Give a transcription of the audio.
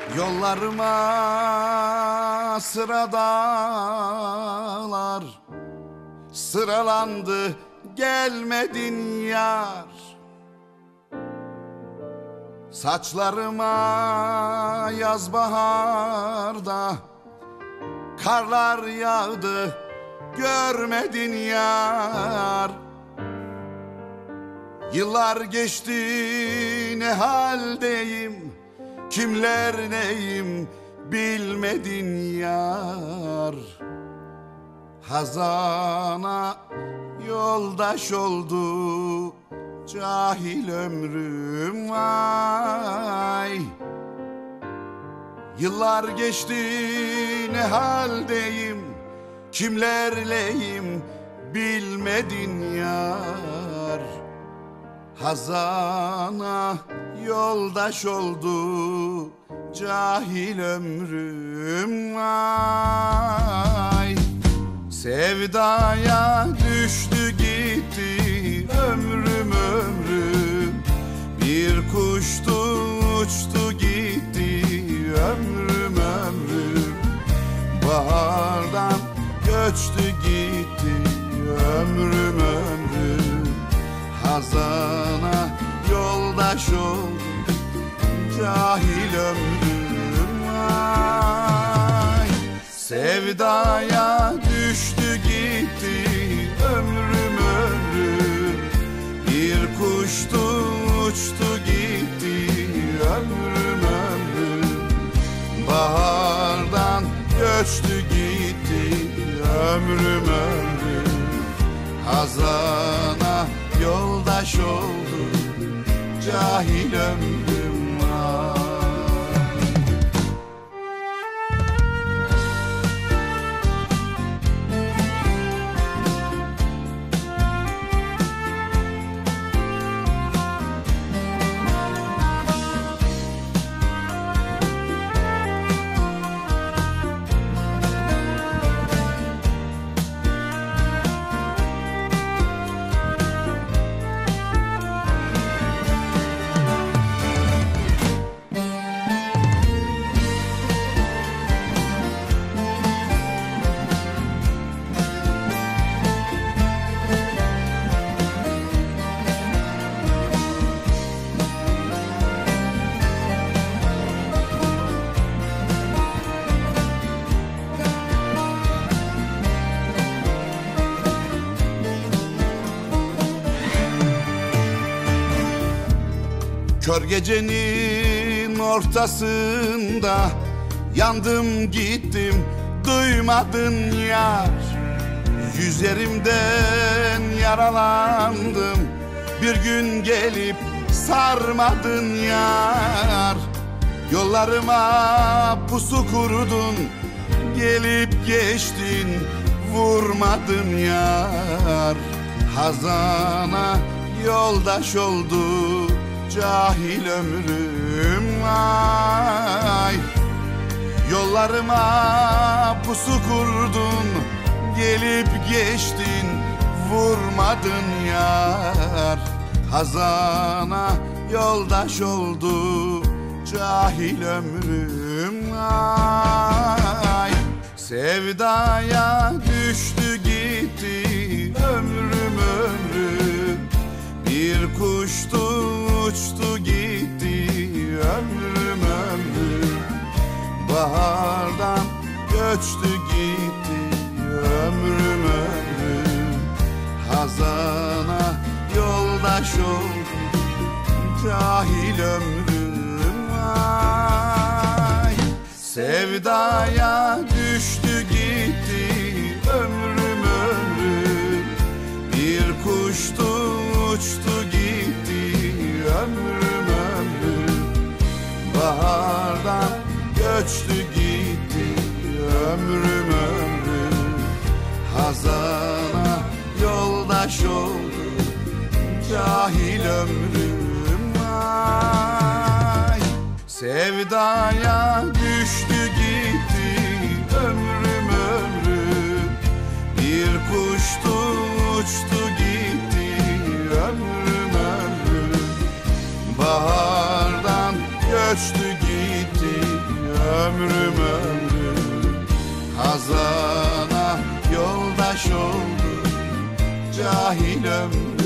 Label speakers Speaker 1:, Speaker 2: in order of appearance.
Speaker 1: Yollarıma sıradalar, sıralandı gelmedin yar. Saçlarıma yaz baharda karlar yağdı, görmedin yar. Yıllar geçti, ne haldeyim, kimler neyim bilmedin yar. Hazana yoldaş oldu cahil ömrüm vay. Yıllar geçti, ne haldeyim, kimlerleyim bilmedin yar. Hazana yoldaş oldu cahil ömrüm vay. Sevdaya düştü gitti ömrüm ömrüm, bir kuştu uçtu gitti ömrüm ömrüm. Bahardan göçtü gitti ömrüm ömrüm. Hazana yoldaş oldu cahil ömrüm vay. Sevdaya düştü gitti ömrüm ömrüm, bir kuştu uçtu gitti ömrüm ömrüm. Bahardan göçtü gitti ömrüm ömrüm. Hazana yoldaş oldu cahil ömrüm vay. Kör gecenin ortasında yandım gittim, duymadın yar. Yüzlerimden yaralandım, bir gün gelip sarmadın yar. Yollarıma pusu kurdun, gelip geçtin, vurmadın yar. Hazana yoldaş oldu cahil ömrüm vay. Yollarıma pusu kurdun, gelip geçtin, vurmadın yar. Hazana yoldaş oldu cahil ömrüm vay. Sevdaya düştü gitti ömrüm ömrüm, bir kuştu uçtu gitti ömrüm ömrüm. Bahardan göçtü gitti ömrüm ömrüm. Hazana yoldaş oldu cahil ömrüm vay. Sevdaya düştü gitti ömrüm ömrüm, bir kuştu uçtu gitti ömrüm ömrüm. Bahardan göçtü gitti ömrüm ömrüm. Hazana yoldaş oldu cahil ömrüm vay. Sevdaya düştü gitti ömrüm ömrüm, bir kuştu uçtu gitti ömrüm ömrüm. Bahardan göçtü gitti ömrüm ömrüm. Hazana yoldaş oldu cahil ömrüm.